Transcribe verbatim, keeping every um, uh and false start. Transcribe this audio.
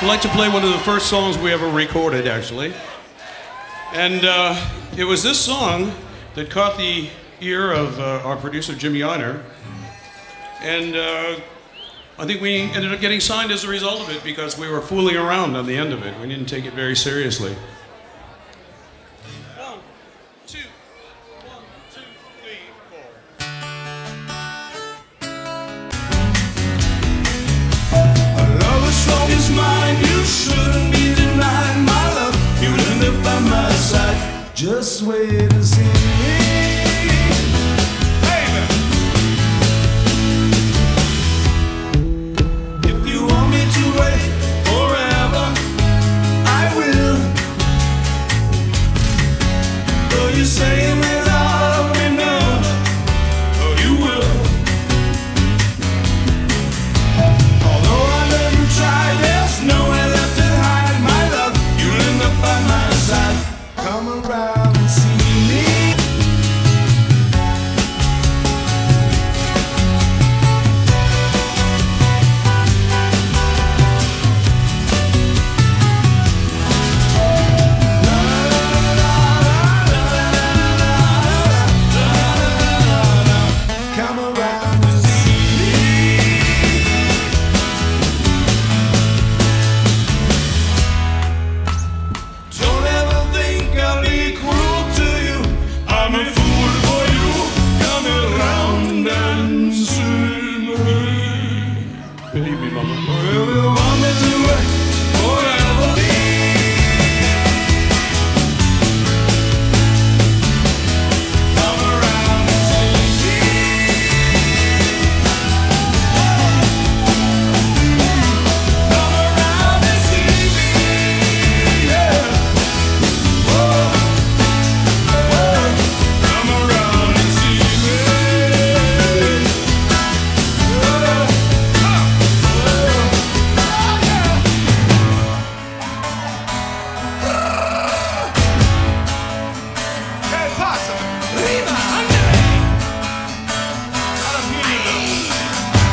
I'd like to play one of the first songs we ever recorded, actually. And uh, it was this song that caught the ear of uh, our producer, Jimmy Einer. And uh, I think we ended up getting signed as a result of it because we were fooling around on the end of it. We didn't take it very seriously. One, two, one, two, three, four. A lover's song is mine, you shouldn't be denied my love. You'll end up by my side, just wait and see.